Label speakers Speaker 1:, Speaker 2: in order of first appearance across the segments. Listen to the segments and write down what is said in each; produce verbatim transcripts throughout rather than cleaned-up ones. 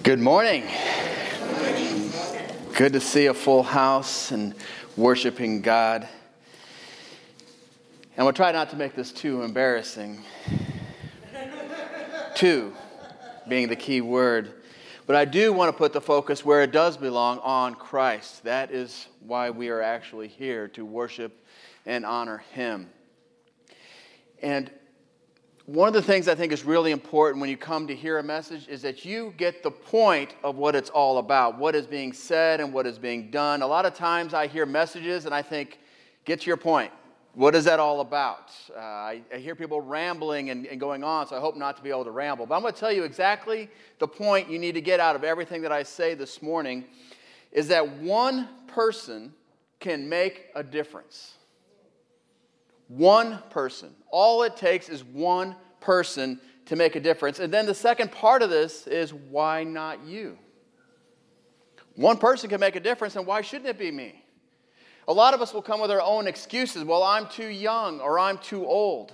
Speaker 1: Good morning. Good to see a full house and worshiping God. And I'm going to try not to make this too embarrassing. Two being the key word. But I do want to put the focus where it does belong, on Christ. That is why we are actually here, to worship and honor Him. And one of the things I think is really important when you come to hear a message is that you get the point of what it's all about, what is being said and what is being done. A lot of times I hear messages and I think, get to your point. What is that all about? Uh, I, I hear people rambling and, and going on, so I hope not to be able to ramble. But I'm going to tell you exactly the point you need to get out of everything that I say this morning is that one person can make a difference. One person. All it takes is one person to make a difference. And then the second part of this is, why not you? One person can make a difference, and why shouldn't it be me? A lot of us will come with our own excuses. Well, I'm too young, or I'm too old.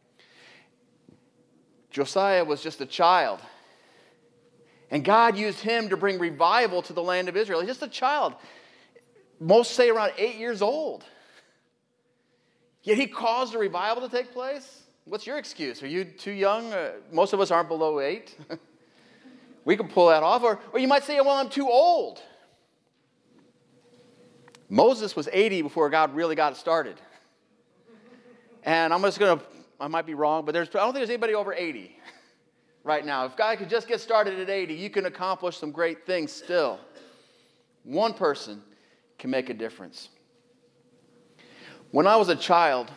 Speaker 1: Josiah was just a child. And God used him to bring revival to the land of Israel. He's just a child. Most say around eight years old. Yet he caused a revival to take place? What's your excuse? Are you too young? Uh, most of us aren't below eight. We can pull that off. Or, or you might say, well, I'm too old. Moses was eighty before God really got it started. And I'm just going to, I might be wrong, but there's, I don't think there's anybody over eighty right now. If God could just get started at eighty, you can accomplish some great things still. One person can make a difference. When I was a child,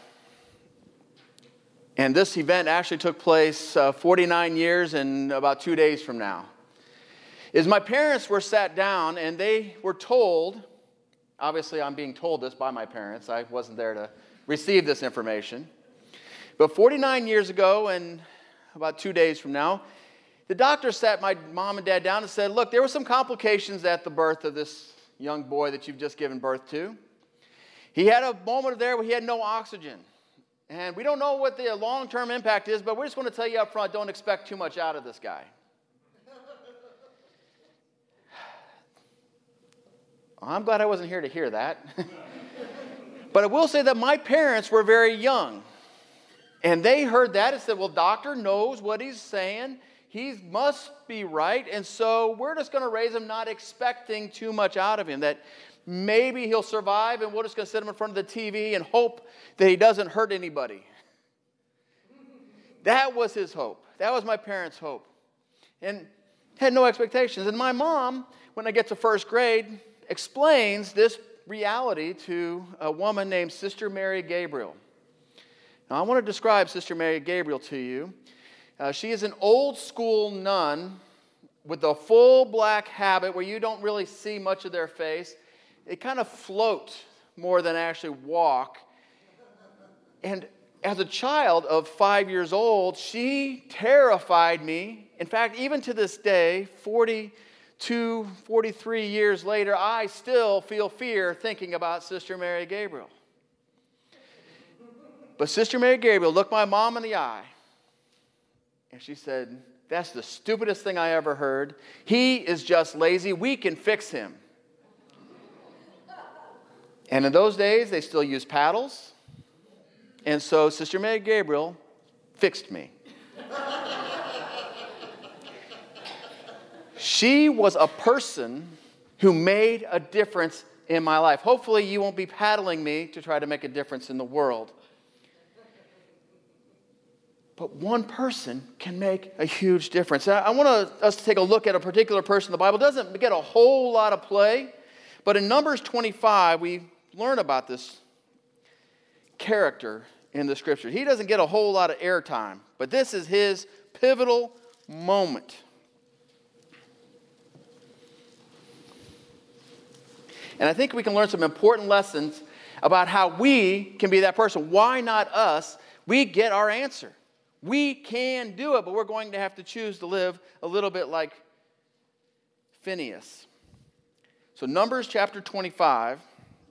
Speaker 1: and this event actually took place uh, forty-nine years and about two days from now, is my parents were sat down and they were told, obviously I'm being told this by my parents, I wasn't there to receive this information, but forty-nine years ago and about two days from now, the doctor sat my mom and dad down and said, look, there were some complications at the birth of this young boy that you've just given birth to. He had a moment there where he had no oxygen. And we don't know what the long-term impact is, but we just want to tell you up front, don't expect too much out of this guy. I'm glad I wasn't here to hear that. But I will say that my parents were very young. And they heard that and said, well, doctor knows what he's saying. He must be right. And so we're just going to raise him not expecting too much out of him. That maybe he'll survive, and we're just going to sit him in front of the T V and hope that he doesn't hurt anybody. That was his hope. That was my parents' hope. And had no expectations. And my mom, when I get to first grade, explains this reality to a woman named Sister Mary Gabriel. Now, I want to describe Sister Mary Gabriel to you. Uh, she is an old school nun with a full black habit where you don't really see much of their face. They kind of float more than actually walk. And as a child of five years old, she terrified me. In fact, even to this day, forty-two, forty-three years later, I still feel fear thinking about Sister Mary Gabriel. But Sister Mary Gabriel looked my mom in the eye, and she said, that's the stupidest thing I ever heard. He is just lazy. We can fix him. And in those days, they still used paddles. And so Sister Mary Gabriel fixed me. She was a person who made a difference in my life. Hopefully you won't be paddling me to try to make a difference in the world. But one person can make a huge difference. I want us to take a look at a particular person. The Bible doesn't get a whole lot of play. But in Numbers twenty-five, we learn about this character in the Scripture. He doesn't get a whole lot of airtime, but this is his pivotal moment. And I think we can learn some important lessons about how we can be that person. Why not us? We get our answer. We can do it, but we're going to have to choose to live a little bit like Phineas. So Numbers chapter twenty-five.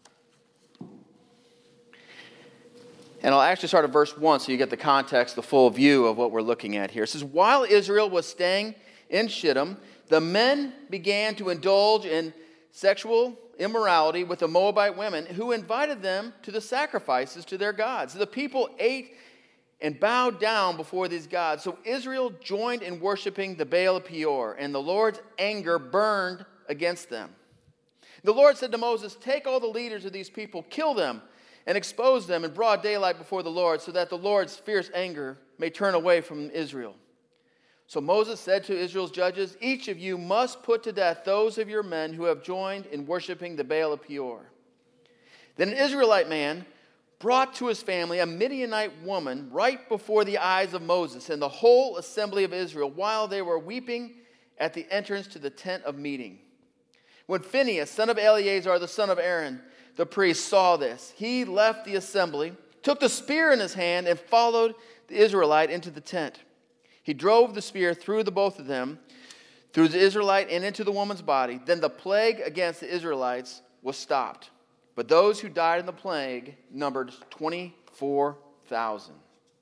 Speaker 1: And I'll actually start at verse one so you get the context, the full view of what we're looking at here. It says, while Israel was staying in Shittim, the men began to indulge in sexual immorality with the Moabite women, who invited them to the sacrifices to their gods. The people ate and bowed down before these gods. So Israel joined in worshiping the Baal of Peor, and the Lord's anger burned against them. The Lord said to Moses, "Take all the leaders of these people, kill them, and expose them in broad daylight before the Lord, so that the Lord's fierce anger may turn away from Israel." So Moses said to Israel's judges, "Each of you must put to death those of your men who have joined in worshiping the Baal of Peor." Then an Israelite man brought to his family a Midianite woman right before the eyes of Moses and the whole assembly of Israel, while they were weeping at the entrance to the tent of meeting. When Phinehas, son of Eleazar, the son of Aaron, the priest, saw this, he left the assembly, took the spear in his hand, and followed the Israelite into the tent. He drove the spear through the both of them, through the Israelite and into the woman's body. Then the plague against the Israelites was stopped. But those who died in the plague numbered twenty-four thousand.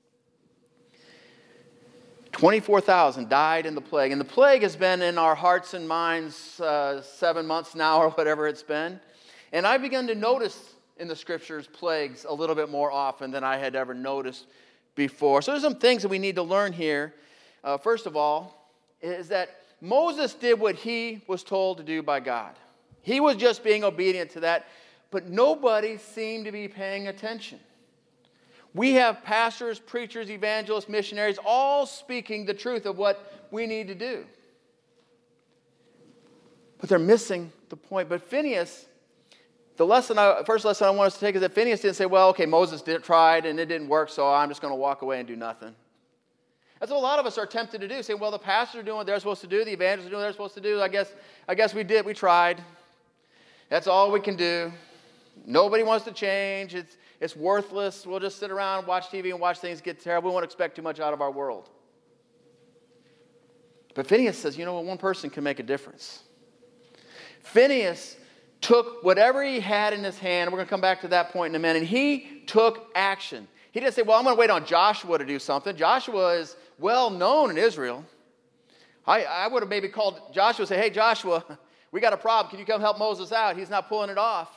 Speaker 1: twenty-four thousand died in the plague. And the plague has been in our hearts and minds uh, seven months now or whatever it's been. And I begun to notice in the scriptures plagues a little bit more often than I had ever noticed before. So there's some things that we need to learn here. Uh, first of all, is that Moses did what he was told to do by God. He was just being obedient to that. But nobody seemed to be paying attention. We have pastors, preachers, evangelists, missionaries, all speaking the truth of what we need to do. But they're missing the point. But Phinehas, the lesson, I, first lesson I want us to take is that Phinehas didn't say, well, okay, Moses did tried and it didn't work, so I'm just going to walk away and do nothing. That's what a lot of us are tempted to do. Say, well, the pastors are doing what they're supposed to do, the evangelists are doing what they're supposed to do. I guess, I guess we did, we tried. That's all we can do. Nobody wants to change. It's, it's worthless. We'll just sit around, watch T V, and watch things get terrible. We won't expect too much out of our world. But Phinehas says, you know what? One person can make a difference. Phinehas took whatever he had in his hand. We're going to come back to that point in a minute. And he took action. He didn't say, well, I'm going to wait on Joshua to do something. Joshua is well known in Israel. I, I would have maybe called Joshua and say, hey, Joshua, we got a problem. Can you come help Moses out? He's not pulling it off.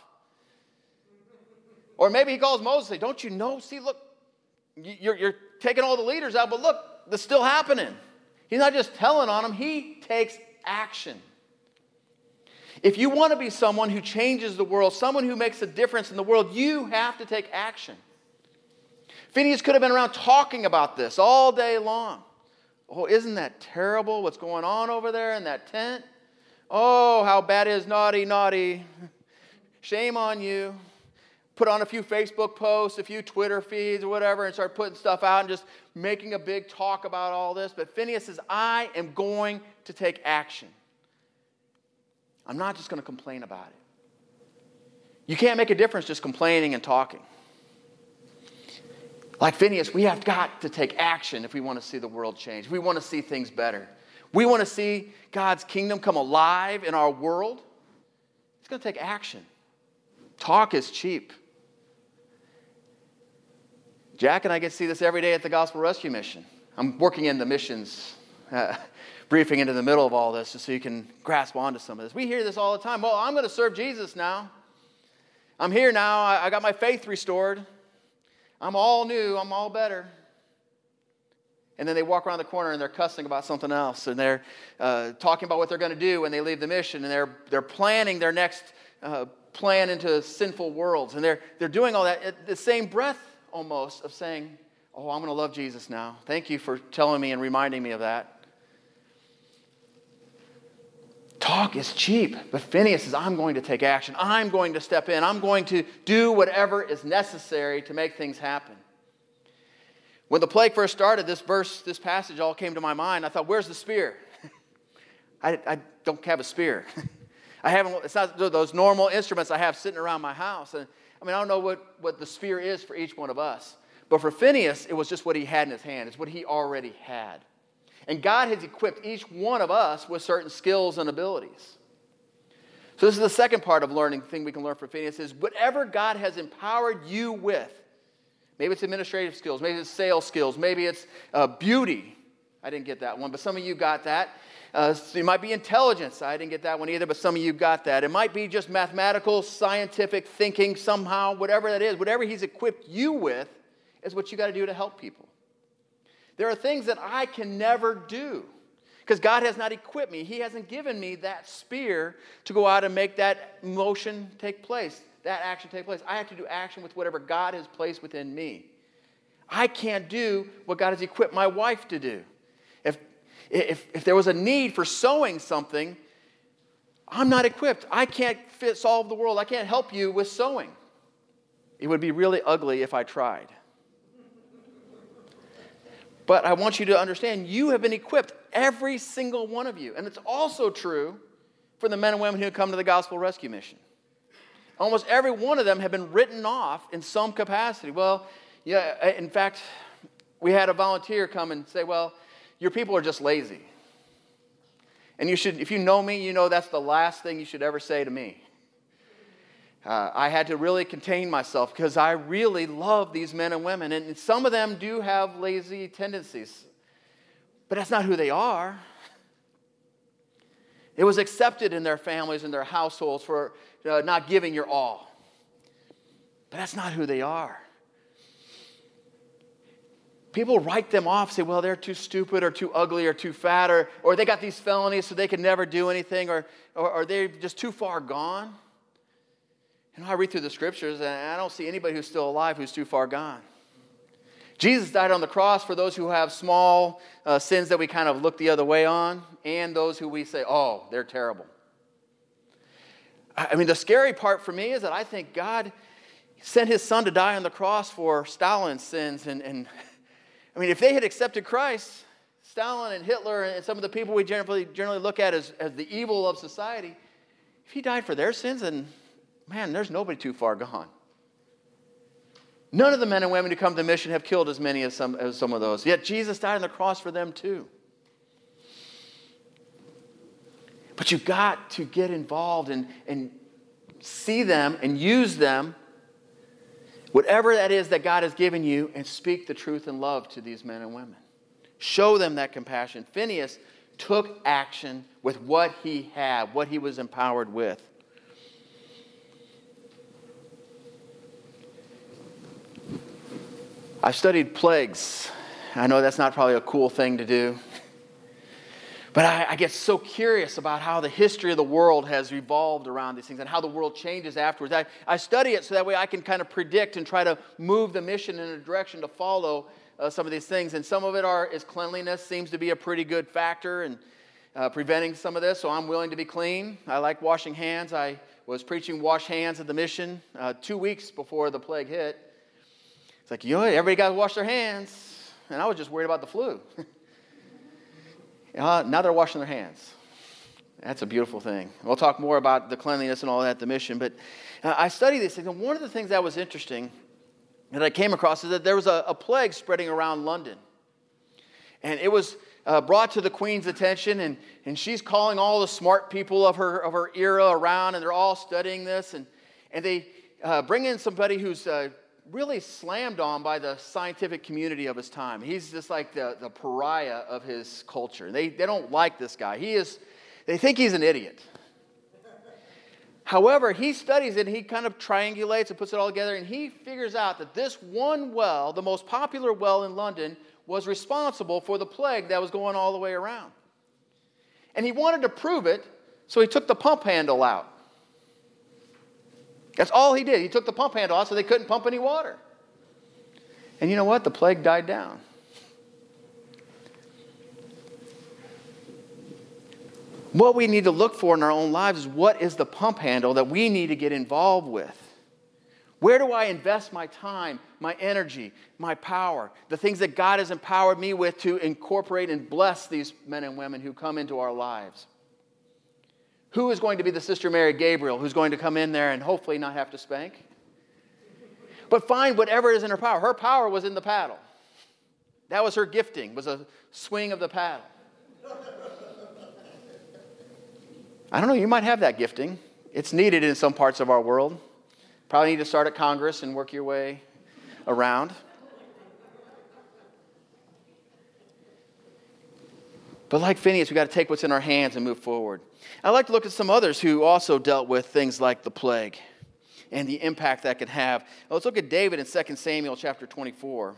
Speaker 1: Or maybe he calls Moses and say, don't you know? See, look, you're, you're taking all the leaders out, but look, this is still happening. He's not just telling on them. He takes action. If you want to be someone who changes the world, someone who makes a difference in the world, you have to take action. Phinehas could have been around talking about this all day long. Oh, isn't that terrible what's going on over there in that tent? Oh, how bad it is, naughty, naughty. Shame on you. Put on a few Facebook posts, a few Twitter feeds or whatever, and start putting stuff out and just making a big talk about all this. But Phinehas says, I am going to take action. I'm not just going to complain about it. You can't make a difference just complaining and talking. Like Phinehas, we have got to take action if we want to see the world change. If we want to see things better. We want to see God's kingdom come alive in our world. It's going to take action. Talk is cheap. Jack and I get to see this every day at the Gospel Rescue Mission. I'm working in the missions uh, briefing into the middle of all this just so you can grasp onto some of this. We hear this all the time. Well, I'm going to serve Jesus now. I'm here now. I, I got my faith restored. I'm all new. I'm all better. And then they walk around the corner and they're cussing about something else. And they're uh, talking about what they're going to do when they leave the mission. And they're they're planning their next uh, plan into sinful worlds. And they're they're doing all that at the same breath almost of saying, oh, I'm going to love Jesus now. Thank you for telling me and reminding me of that. Talk is cheap. But Phinehas says, I'm going to take action. I'm going to step in. I'm going to do whatever is necessary to make things happen. When the plague first started, this verse, this passage all came to my mind. I thought, where's the spear? I, I don't have a spear. I haven't, it's not those normal instruments I have sitting around my house. And I mean, I don't know what, what the spear is for each one of us. But for Phinehas, it was just what he had in his hand. It's what he already had. And God has equipped each one of us with certain skills and abilities. So this is the second part of learning, the thing we can learn from Phinehas is whatever God has empowered you with, maybe it's administrative skills, maybe it's sales skills, maybe it's uh, beauty, I didn't get that one, but some of you got that. Uh, so it might be intelligence. I didn't get that one either, but some of you got that. It might be just mathematical, scientific thinking somehow, whatever that is. Whatever he's equipped you with is what you got to do to help people. There are things that I can never do because God has not equipped me. He hasn't given me that spear to go out and make that motion take place, that action take place. I have to do action with whatever God has placed within me. I can't do what God has equipped my wife to do. If, if, if there was a need for sewing something, I'm not equipped. I can't fit, solve the world. I can't help you with sewing. It would be really ugly if I tried. But I want you to understand, you have been equipped, every single one of you. And it's also true for the men and women who come to the Gospel Rescue Mission. Almost every one of them have been written off in some capacity. Well, yeah, in fact, we had a volunteer come and say, well, your people are just lazy. And you should, if you know me, you know that's the last thing you should ever say to me. Uh, I had to really contain myself because I really love these men and women. And some of them do have lazy tendencies. But that's not who they are. It was accepted in their families and their households for uh, not giving your all. But that's not who they are. People write them off, say, well, they're too stupid or too ugly or too fat, or, or they got these felonies so they can never do anything, or, or, or they're just too far gone. You know, I read through the scriptures, and I don't see anybody who's still alive who's too far gone. Jesus died on the cross for those who have small uh, sins that we kind of look the other way on, and those who we say, oh, they're terrible. I mean, the scary part for me is that I think God sent his son to die on the cross for Stalin's sins. And, and I mean, if they had accepted Christ, Stalin and Hitler and some of the people we generally, generally look at as, as the evil of society, if he died for their sins, then, man, there's nobody too far gone. None of the men and women who come to the mission have killed as many as some, as some of those. Yet Jesus died on the cross for them too. But you've got to get involved and, and see them and use them, whatever that is that God has given you, and speak the truth and love to these men and women. Show them that compassion. Phineas took action with what he had, what he was empowered with. I've studied plagues. I know that's not probably a cool thing to do. But I, I get so curious about how the history of the world has revolved around these things and how the world changes afterwards. I, I study it so that way I can kind of predict and try to move the mission in a direction to follow uh, some of these things. And some of it are is cleanliness seems to be a pretty good factor in uh, preventing some of this. So I'm willing to be clean. I like washing hands. I was preaching wash hands at the mission uh, two weeks before the plague hit. It's like, you know, everybody got to wash their hands. And I was just worried about the flu. Uh, now they're washing their hands. That's a beautiful thing. We'll talk more about the cleanliness and all that at the mission. But uh, I studied these things, and one of the things that was interesting that I came across is that there was a, a plague spreading around London. And it was uh, brought to the Queen's attention, and, and she's calling all the smart people of her of her era around, and they're all studying this. And, and they uh, bring in somebody who's uh, really slammed on by the scientific community of his time. He's just like the, the pariah of his culture. They, they don't like this guy. He is, they think he's an idiot. However, he studies it, and he kind of triangulates and puts it all together, and he figures out that this one well, the most popular well in London, was responsible for the plague that was going all the way around. And he wanted to prove it, so he took the pump handle out. That's all he did. He took the pump handle out so they couldn't pump any water. And you know what? The plague died down. What we need to look for in our own lives is what is the pump handle that we need to get involved with? Where do I invest my time, my energy, my power, the things that God has empowered me with to incorporate and bless these men and women who come into our lives? Who is going to be the Sister Mary Gabriel who's going to come in there and hopefully not have to spank? But find whatever is in her power. Her power was in the paddle. That was her gifting, was a swing of the paddle. I don't know, you might have that gifting. It's needed in some parts of our world. Probably need to start at Congress and work your way around. But like Phineas, we've got to take what's in our hands and move forward. I'd like to look at some others who also dealt with things like the plague and the impact that could have. Let's look at David in Second Samuel chapter twenty-four.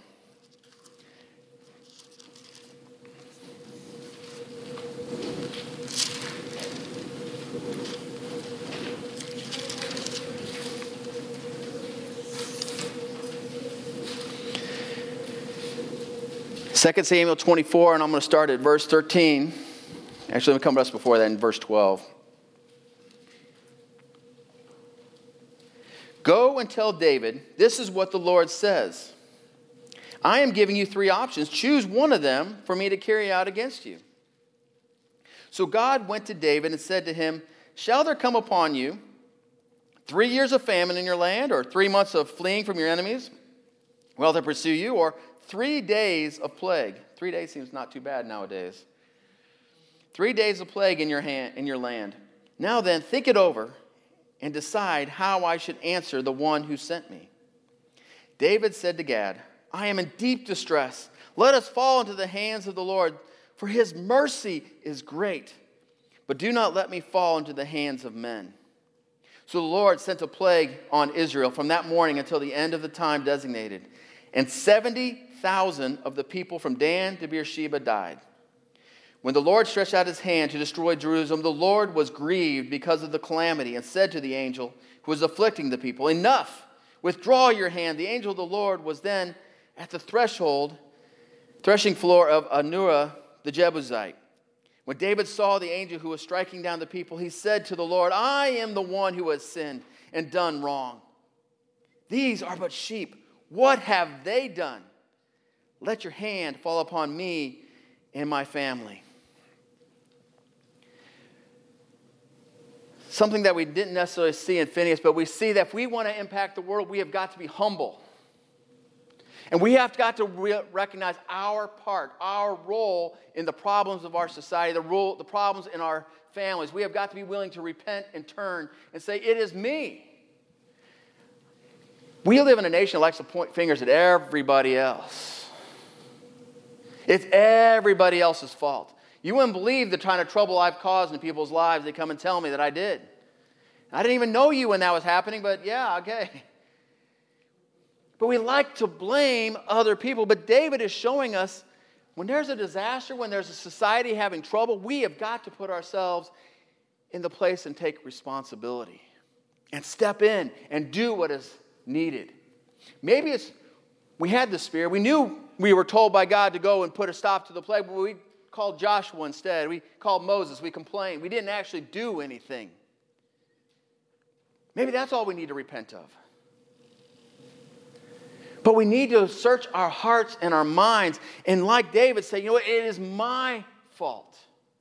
Speaker 1: Second Samuel twenty-four, and I'm going to start at verse thirteen. Actually, let me come to us before that in verse twelve. Go and tell David, this is what the Lord says. I am giving you three options. Choose one of them for me to carry out against you. So God went to David and said to him, shall there come upon you three years of famine in your land, or three months of fleeing from your enemies, while they pursue you, or three days of plague? Three days seems not too bad nowadays. Three days of plague in your hand, in your land. Now then, think it over and decide how I should answer the one who sent me. David said to Gad, I am in deep distress. Let us fall into the hands of the Lord, for his mercy is great. But do not let me fall into the hands of men. So the Lord sent a plague on Israel from that morning until the end of the time designated. And seventy thousand of the people from Dan to Beersheba died. When the Lord stretched out his hand to destroy Jerusalem, the Lord was grieved because of the calamity and said to the angel who was afflicting the people, enough, withdraw your hand. The angel of the Lord was then at the threshold, threshing floor of Anuah the Jebusite. When David saw the angel who was striking down the people, he said to the Lord, I am the one who has sinned and done wrong. These are but sheep. What have they done? Let your hand fall upon me and my family. Something that we didn't necessarily see in Phineas, but we see that if we want to impact the world, we have got to be humble. And we have got to re- recognize our part, our role in the problems of our society, the role, the problems in our families. We have got to be willing to repent and turn and say, it is me. We live in a nation that likes to point fingers at everybody else. It's everybody else's fault. You wouldn't believe the kind of trouble I've caused in people's lives. They come and tell me that I did. I didn't even know you when that was happening, but yeah, okay. But we like to blame other people. But David is showing us when there's a disaster, when there's a society having trouble, we have got to put ourselves in the place and take responsibility and step in and do what is needed. Maybe it's, we had the Spirit. We knew we were told by God to go and put a stop to the plague, but we called Joshua instead. We called Moses. We complained. We didn't actually do anything. Maybe that's all we need to repent of. But we need to search our hearts and our minds and like David say, you know what, it is my fault.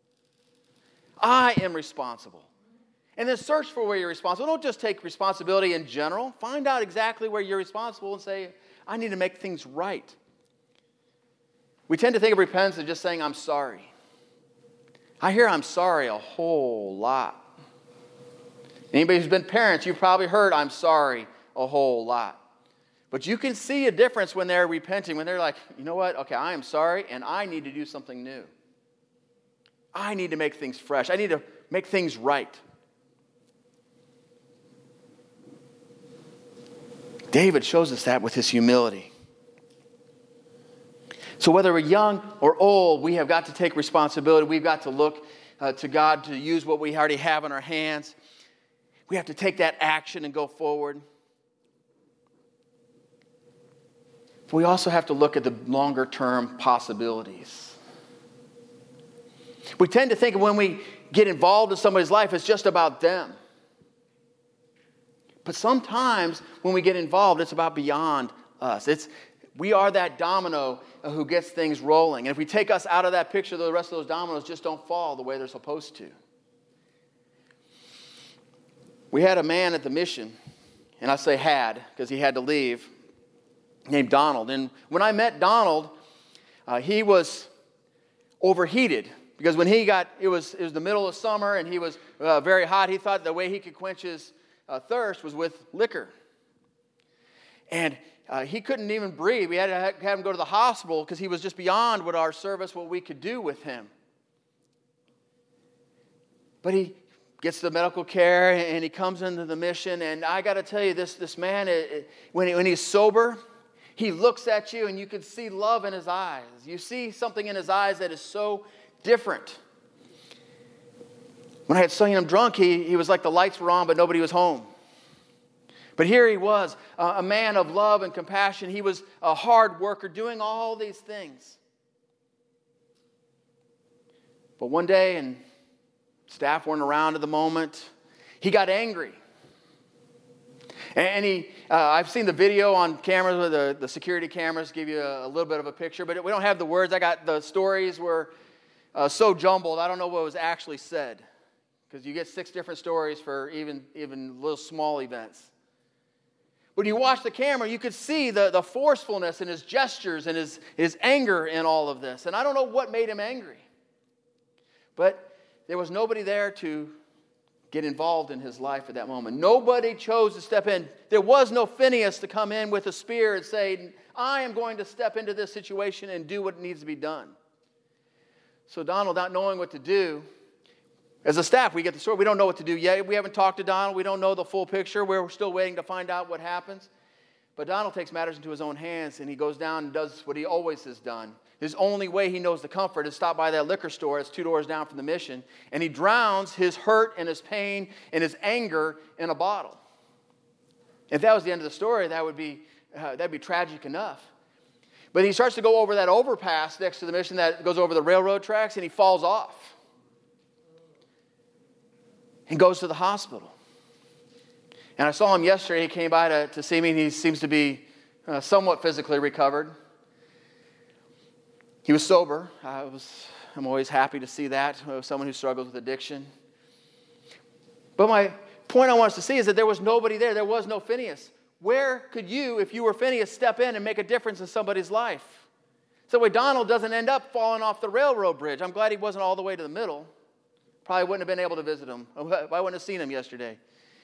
Speaker 1: I am responsible. And then search for where you're responsible. Don't just take responsibility in general. Find out exactly where you're responsible and say, I need to make things right. We tend to think of repentance as just saying, I'm sorry. I hear I'm sorry a whole lot. Anybody who's been parents, you've probably heard I'm sorry a whole lot. But you can see a difference when they're repenting, when they're like, you know what, okay, I am sorry, and I need to do something new. I need to make things fresh. I need to make things right. David shows us that with his humility. So whether we're young or old, we have got to take responsibility. We've got to look uh, to God to use what we already have in our hands. We have to take that action and go forward. But we also have to look at the longer term possibilities. We tend to think when we get involved in somebody's life, it's just about them. But sometimes when we get involved, it's about beyond us. It's we are that domino who gets things rolling. And if we take us out of that picture, the rest of those dominoes just don't fall the way they're supposed to. We had a man at the mission, and I say had because he had to leave, named Donald. And when I met Donald, uh, he was overheated because when he got, it was, it was the middle of summer and he was uh, very hot. He thought the way he could quench his uh, thirst was with liquor. And uh, he couldn't even breathe. We had to have him go to the hospital because he was just beyond what our service, what we could do with him. But he gets the medical care, and he comes into the mission. And I got to tell you, this, this man, it, it, when, he, when he's sober, he looks at you, and you can see love in his eyes. You see something in his eyes that is so different. When I had seen him drunk, he, he was like the lights were on, but nobody was home. But here he was, uh, a man of love and compassion. He was a hard worker, doing all these things. But one day, and staff weren't around at the moment, he got angry. And he, uh, I've seen the video on cameras, where the, the security cameras give you a, a little bit of a picture, but we don't have the words. I got the stories were uh, so jumbled, I don't know what was actually said. Because you get six different stories for even, even little small events. When you watch the camera, you could see the, the forcefulness in his gestures and his, his anger in all of this. And I don't know what made him angry. But there was nobody there to get involved in his life at that moment. Nobody chose to step in. There was no Phineas to come in with a spear and say, I am going to step into this situation and do what needs to be done. So Donald, not knowing what to do, as a staff, we get the story. We don't know what to do yet. We haven't talked to Donald. We don't know the full picture. We're still waiting to find out what happens. But Donald takes matters into his own hands, and he goes down and does what he always has done. His only way he knows to comfort is stop by that liquor store. It's two doors down from the mission. And he drowns his hurt and his pain and his anger in a bottle. If that was the end of the story, that would be, uh, that'd be tragic enough. But he starts to go over that overpass next to the mission that goes over the railroad tracks, and he falls off. And goes to the hospital. And I saw him yesterday. He came by to, to see me, and he seems to be uh, somewhat physically recovered. He was sober. I was, I'm always happy to see that, uh, someone who struggles with addiction. But my point I want us to see is that there was nobody there. There was no Phineas. Where could you, if you were Phineas, step in and make a difference in somebody's life? So that way Donald doesn't end up falling off the railroad bridge. I'm glad he wasn't all the way to the middle. Probably wouldn't have been able to visit him. I wouldn't have seen him yesterday.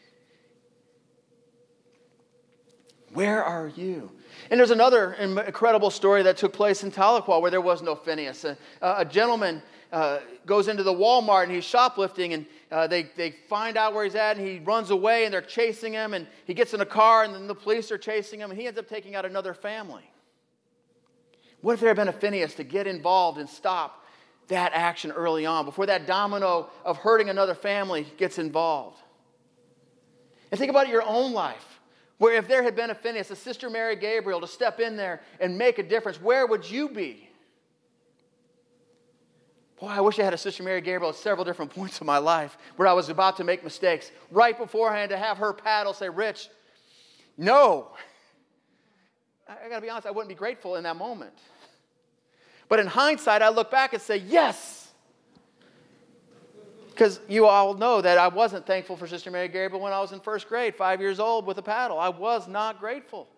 Speaker 1: Where are you? And there's another incredible story that took place in Tahlequah where there was no Phineas. A, a gentleman uh, goes into the Walmart and he's shoplifting, and uh, they, they find out where he's at, and he runs away, and they're chasing him, and he gets in a car, and then the police are chasing him, and he ends up taking out another family. What if there had been a Phineas to get involved and stop that action early on, before that domino of hurting another family gets involved? And think about your own life, where if there had been a Phineas, a Sister Mary Gabriel, to step in there and make a difference, where would you be? Boy, I wish I had a Sister Mary Gabriel at several different points in my life where I was about to make mistakes. Right beforehand, to have her paddle, say, Rich, no. I, I got to be honest, I wouldn't be grateful in that moment. But in hindsight, I look back and say, yes. Because you all know that I wasn't thankful for Sister Mary Gabriel when I was in first grade, five years old, with a paddle. I was not grateful.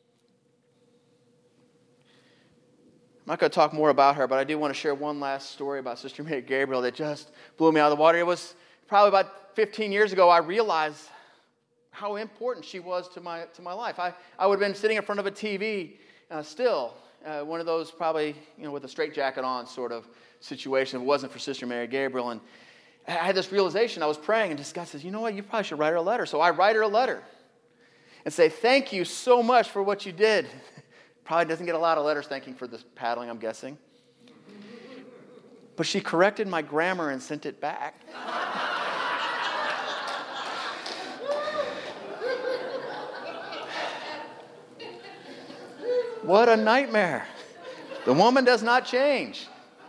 Speaker 1: I'm not going to talk more about her, but I do want to share one last story about Sister Mary Gabriel that just blew me out of the water. It was probably about fifteen years ago I realized how important she was to my to my life. I, I would have been sitting in front of a T V uh, still. Uh, one of those probably, you know, with a straitjacket on sort of situation. If it wasn't for Sister Mary Gabriel. And I had this realization. I was praying, and just God says, you know what, you probably should write her a letter. So I write her a letter and say, thank you so much for what you did. Probably doesn't get a lot of letters thanking for this paddling, I'm guessing. But she corrected my grammar and sent it back. What a nightmare. The woman does not change.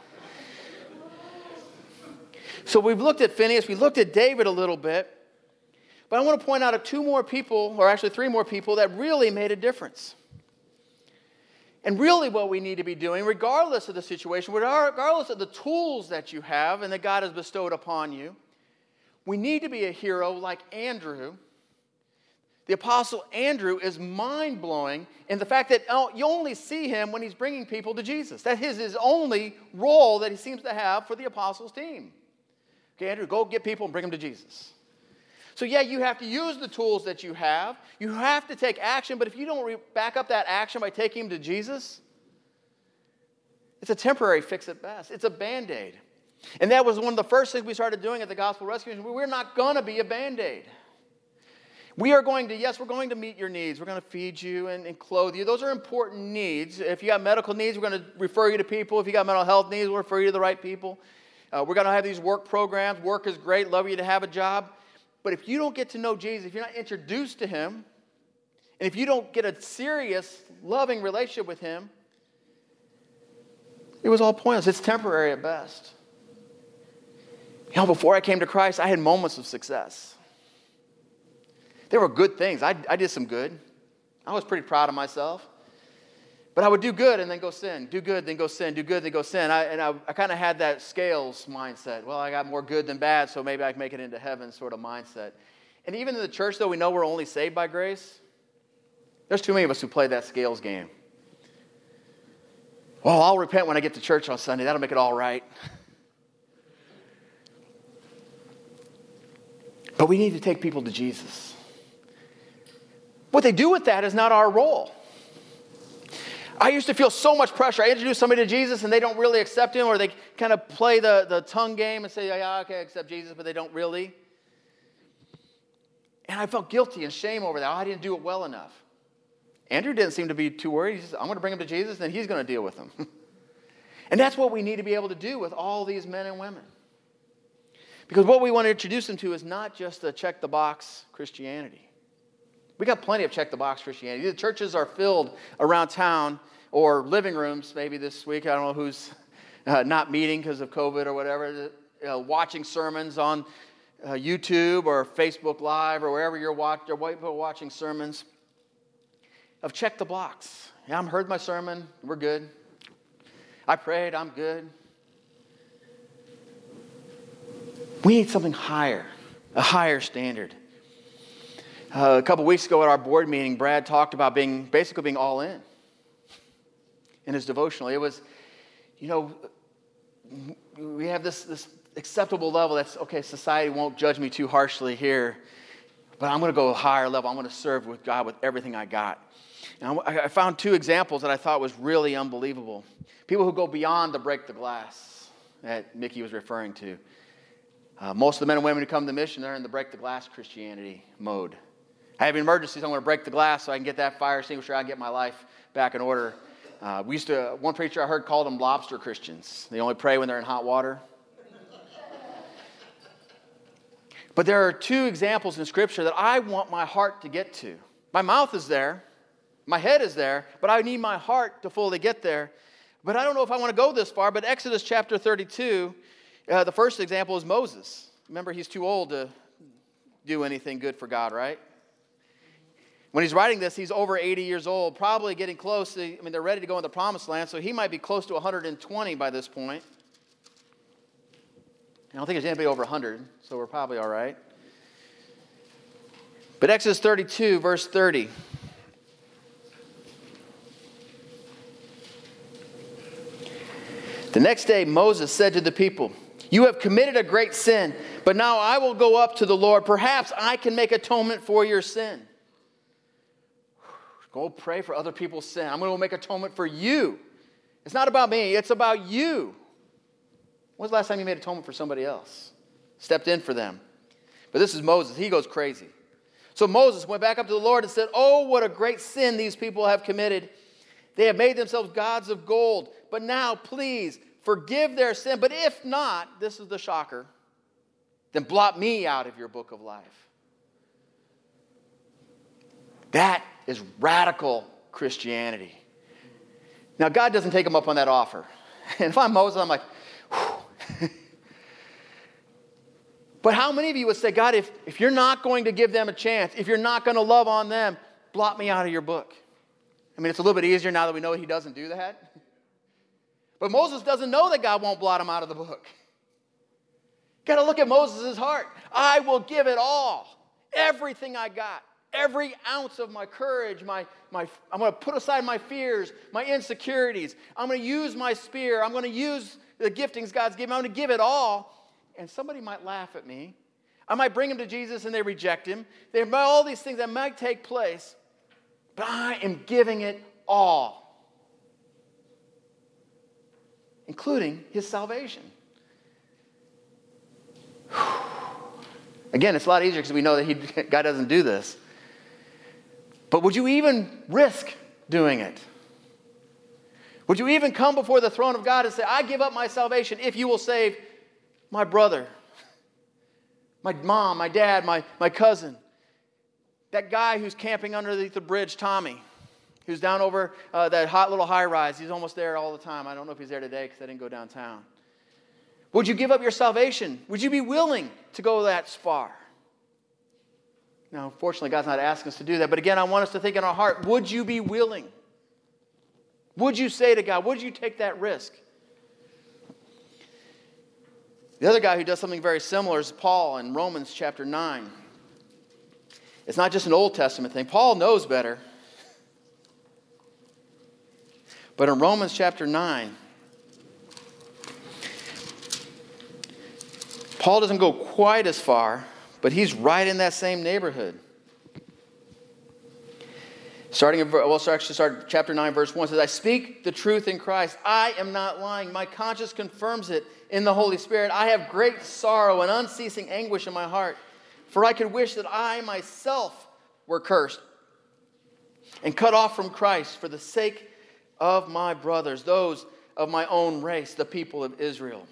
Speaker 1: So we've looked at Phineas, we looked at David a little bit, but I want to point out two more people, or actually three more people, that really made a difference. And really what we need to be doing, regardless of the situation, regardless of the tools that you have and that God has bestowed upon you, we need to be a hero like Andrew. The Apostle Andrew is mind-blowing in the fact that you only see him when he's bringing people to Jesus. That is his only role that he seems to have for the apostles' team. Okay, Andrew, go get people and bring them to Jesus. So yeah, you have to use the tools that you have. You have to take action, but if you don't re- back up that action by taking him to Jesus, it's a temporary fix at best. It's a Band-Aid. And that was one of the first things we started doing at the Gospel Rescue Mission. We're not going to be a Band-Aid. We are going to, yes, we're going to meet your needs. We're going to feed you and, and clothe you. Those are important needs. If you got medical needs, we're going to refer you to people. If you got mental health needs, we'll refer you to the right people. Uh, we're going to have these work programs. Work is great. Love you to have a job. But if you don't get to know Jesus, if you're not introduced to him, and if you don't get a serious, loving relationship with him, it was all pointless. It's temporary at best. You know, before I came to Christ, I had moments of success. There were good things. I, I did some good. I was pretty proud of myself. But I would do good and then go sin. Do good, then go sin. Do good, then go sin. I, and I, I kind of had that scales mindset. Well, I got more good than bad, so maybe I can make it into heaven sort of mindset. And even in the church, though, we know we're only saved by grace. There's too many of us who play that scales game. Well, I'll repent when I get to church on Sunday. That'll make it all right. But we need to take people to Jesus. What they do with that is not our role. I used to feel so much pressure. I introduce somebody to Jesus and they don't really accept him, or they kind of play the, the tongue game and say, yeah, okay, I accept Jesus, but they don't really. And I felt guilty and shame over that. Oh, I didn't do it well enough. Andrew didn't seem to be too worried. He says, I'm going to bring him to Jesus, and then he's going to deal with him. And that's what we need to be able to do with all these men and women. Because what we want to introduce them to is not just a check-the-box Christianity. We got plenty of check-the-box Christianity. The churches are filled around town, or living rooms maybe this week. I don't know who's uh, not meeting because of COVID or whatever, uh, watching sermons on uh, YouTube or Facebook Live or wherever you're watch- or people watching sermons. Of check the box. Yeah, I heard my sermon. We're good. I prayed. I'm good. We need something higher, a higher standard. Uh, a couple weeks ago at our board meeting, Brad talked about being basically being all in in his devotional. It was, you know, we have this, this acceptable level that's, okay, society won't judge me too harshly here, but I'm going to go a higher level. I'm going to serve with God with everything I got. And I found two examples that I thought was really unbelievable. People who go beyond the break the glass that Mickey was referring to. Uh, most of the men and women who come to the mission, they're in the break the glass Christianity mode. I have emergencies, I'm going to break the glass so I can get that fire extinguisher, I can get my life back in order. Uh, we used to, one preacher I heard called them lobster Christians. They only pray when they're in hot water. But there are two examples in Scripture that I want my heart to get to. My mouth is there. My head is there, but I need my heart to fully get there. But I don't know if I want to go this far, but Exodus chapter thirty-two, uh, the first example is Moses. Remember, he's too old to do anything good for God, right? When he's writing this, he's over eighty years old, probably getting close to, I mean, they're ready to go in the promised land, so he might be close to one hundred twenty by this point. I don't think there's anybody over one hundred, so we're probably all right. But Exodus thirty-two, verse thirty. The next day, Moses said to the people, "You have committed a great sin, but now I will go up to the Lord. Perhaps I can make atonement for your sin." Go pray for other people's sin. I'm going to make atonement for you. It's not about me. It's about you. When's the last time you made atonement for somebody else? Stepped in for them. But this is Moses. He goes crazy. So Moses went back up to the Lord and said, "Oh, what a great sin these people have committed. They have made themselves gods of gold. But now, please, forgive their sin. But if not," this is the shocker, "then blot me out of your book of life." That is radical Christianity. Now, God doesn't take him up on that offer. And if I'm Moses, I'm like, whew. But how many of you would say, "God, if, if you're not going to give them a chance, if you're not going to love on them, blot me out of your book"? I mean, it's a little bit easier now that we know he doesn't do that. But Moses doesn't know that God won't blot him out of the book. Got to look at Moses' heart. I will give it all, everything I got, every ounce of my courage. My, my, I'm going to put aside my fears, my insecurities. I'm going to use my spear. I'm going to use the giftings God's given. I'm going to give it all. And somebody might laugh at me. I might bring him to Jesus and they reject him. There are all these things that might take place. But I am giving it all, including his salvation. Again, it's a lot easier because we know that he, God doesn't do this. But would you even risk doing it? Would you even come before the throne of God and say, I give up my salvation if you will save my brother, my mom, my dad, my, my cousin, that guy who's camping underneath the bridge, Tommy, who's down over uh, that hot little high-rise. He's almost there all the time. I don't know if he's there today because I didn't go downtown. Would you give up your salvation? Would you be willing to go that far? Now, unfortunately, God's not asking us to do that. But again, I want us to think in our heart, would you be willing? Would you say to God, would you take that risk? The other guy who does something very similar is Paul in Romans chapter nine. It's not just an Old Testament thing. Paul knows better. But in Romans chapter nine, Paul doesn't go quite as far, but he's right in that same neighborhood. Starting, in, we'll actually start chapter nine, verse one. It says, I speak the truth in Christ. I am not lying. My conscience confirms it in the Holy Spirit. I have great sorrow and unceasing anguish in my heart. For I could wish that I myself were cursed and cut off from Christ for the sake of my brothers, those of my own race, the people of Israel.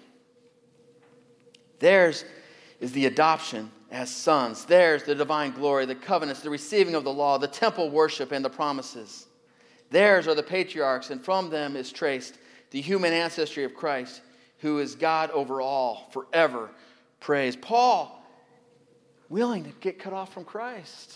Speaker 1: Theirs is the adoption as sons. Theirs the divine glory, the covenants, the receiving of the law, the temple worship, and the promises. Theirs are the patriarchs, and from them is traced the human ancestry of Christ, who is God over all, forever praised. Paul, willing to get cut off from Christ.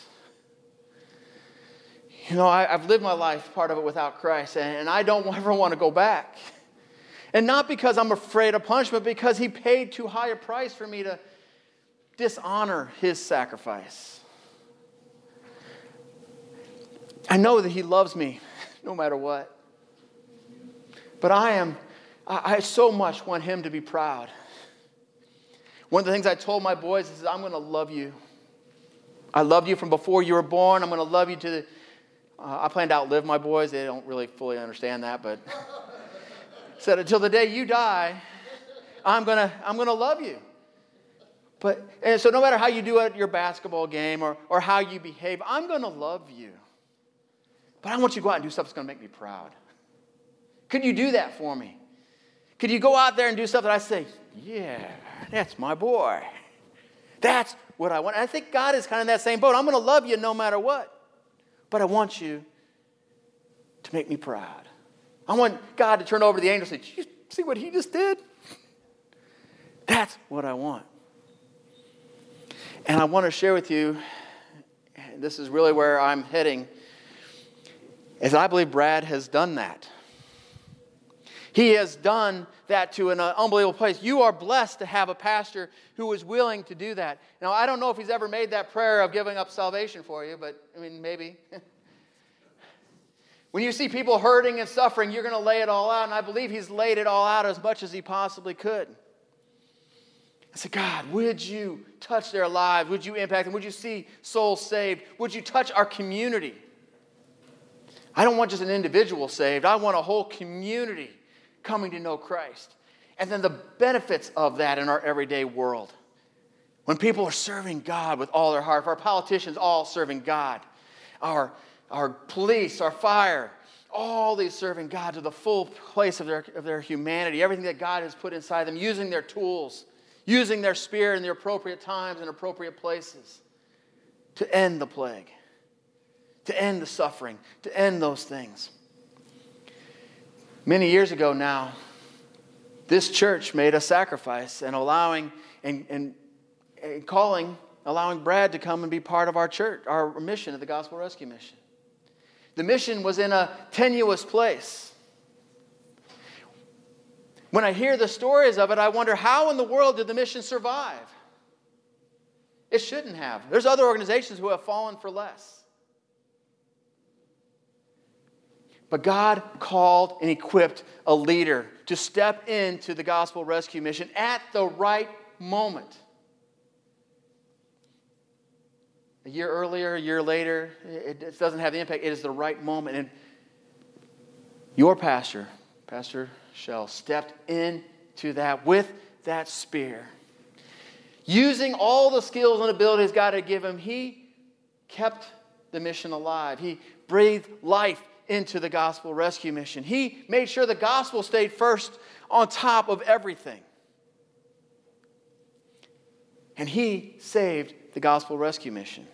Speaker 1: You know, I, I've lived my life, part of it without Christ, and, and I don't ever want to go back. And not because I'm afraid of punishment, because he paid too high a price for me to dishonor his sacrifice. I know that he loves me no matter what. But I am, I, I so much want him to be proud. One of the things I told my boys is, I'm going to love you. I loved you from before you were born. I'm going to love you to the, uh, I plan to outlive my boys. They don't really fully understand that, but said until the day you die, I'm going to, I'm going to love you. But, and so no matter how you do at your basketball game or, or how you behave, I'm going to love you. But I want you to go out and do stuff that's going to make me proud. Could you do that for me? Could you go out there and do stuff that I say, yeah, that's my boy. That's what I want. And I think God is kind of in that same boat. I'm going to love you no matter what. But I want you to make me proud. I want God to turn over to the angel and say, did you see what he just did? That's what I want. And I want to share with you, and this is really where I'm heading, is I believe Brad has done that. He has done that to an unbelievable place. You are blessed to have a pastor who is willing to do that. Now, I don't know if he's ever made that prayer of giving up salvation for you, but, I mean, maybe. When you see people hurting and suffering, you're going to lay it all out, and I believe he's laid it all out as much as he possibly could. I said, God, would you touch their lives? Would you impact them? Would you see souls saved? Would you touch our community? I don't want just an individual saved. I want a whole community coming to know Christ. And then the benefits of that in our everyday world. When people are serving God with all their heart, our politicians all serving God, our, our police, our fire, all these serving God to the full place of their, of their humanity, everything that God has put inside them, using their tools, using their spirit in the appropriate times and appropriate places to end the plague, to end the suffering, to end those things. Many years ago now, this church made a sacrifice and allowing and, and, and calling, allowing Brad to come and be part of our church, our mission of the Gospel Rescue Mission. The mission was in a tenuous place. When I hear the stories of it, I wonder, how in the world did the mission survive? It shouldn't have. There's other organizations who have fallen for less. But God called and equipped a leader to step into the Gospel Rescue Mission at the right moment. A year earlier, a year later, it doesn't have the impact. It is the right moment. And your pastor, Pastor Shell, stepped into that with that spear using all the skills and abilities God had given him, he kept the mission alive. He breathed life into the gospel rescue mission. He made sure the gospel stayed first on top of everything. And he saved the gospel rescue mission.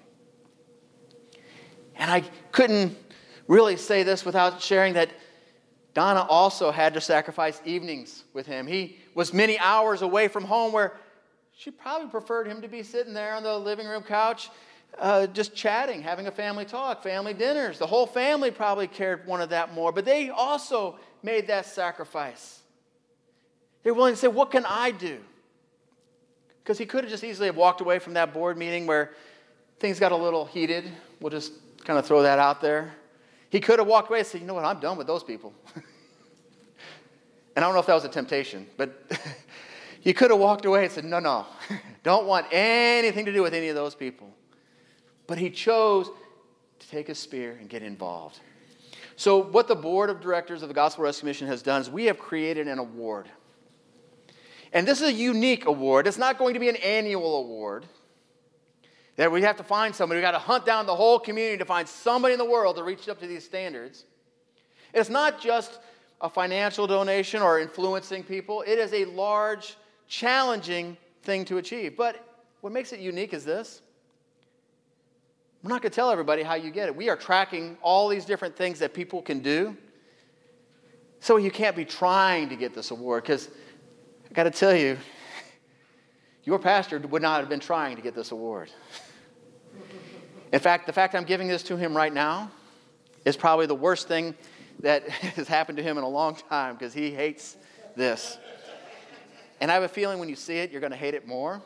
Speaker 1: And I couldn't really say this without sharing that Donna also had to sacrifice evenings with him. He was many hours away from home where she probably preferred him to be sitting there on the living room couch uh, just chatting, having a family talk, family dinners. The whole family probably cared wanted that more, but they also made that sacrifice. They were willing to say, what can I do? Because he could have just easily have walked away from that board meeting where things got a little heated. We'll just kind of throw that out there. He could have walked away and said, you know what, I'm done with those people. And I don't know if that was a temptation, but he could have walked away and said, no, no, don't want anything to do with any of those people. But he chose to take a spear and get involved. So what the board of directors of the Gospel Rescue Mission has done is we have created an award. And this is a unique award. It's not going to be an annual award that we have to find somebody. We've got to hunt down the whole community to find somebody in the world to reach up to these standards. It's not just a financial donation or influencing people. It is a large, challenging thing to achieve. But what makes it unique is this. We're not going to tell everybody how you get it. We are tracking all these different things that people can do. So you can't be trying to get this award because I got to tell you, your pastor would not have been trying to get this award. In fact, the fact I'm giving this to him right now is probably the worst thing that has happened to him in a long time because he hates this. And I have a feeling when you see it, you're going to hate it more.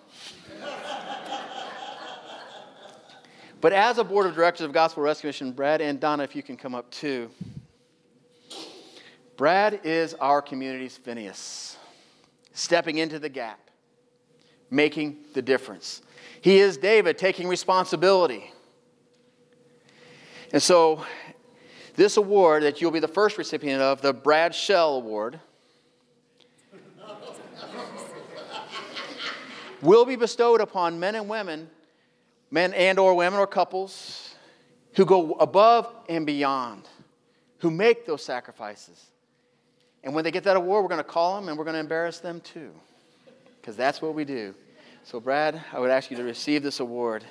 Speaker 1: But as a board of directors of Gospel Rescue Mission, Brad and Donna, if you can come up too. Brad is our community's Phineas, stepping into the gap, making the difference. He is David, taking responsibility. And so this award that you'll be the first recipient of, the Brad Shell Award, will be bestowed upon men and women, men and or women or couples who go above and beyond, who make those sacrifices. And when they get that award, we're going to call them and we're going to embarrass them too, because that's what we do. So Brad, I would ask you to receive this award.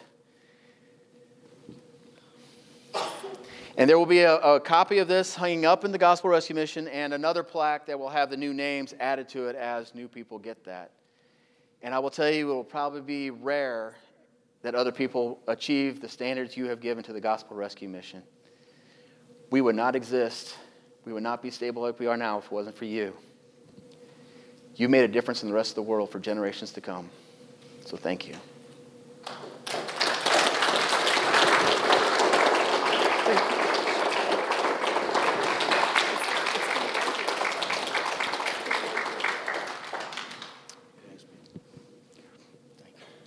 Speaker 1: And there will be a, a copy of this hanging up in the Gospel Rescue Mission and another plaque that will have the new names added to it as new people get that. And I will tell you, it will probably be rare that other people achieve the standards you have given to the Gospel Rescue Mission. We would not exist. We would not be stable like we are now if it wasn't for you. You made a difference in the rest of the world for generations to come. So thank you. Thank you.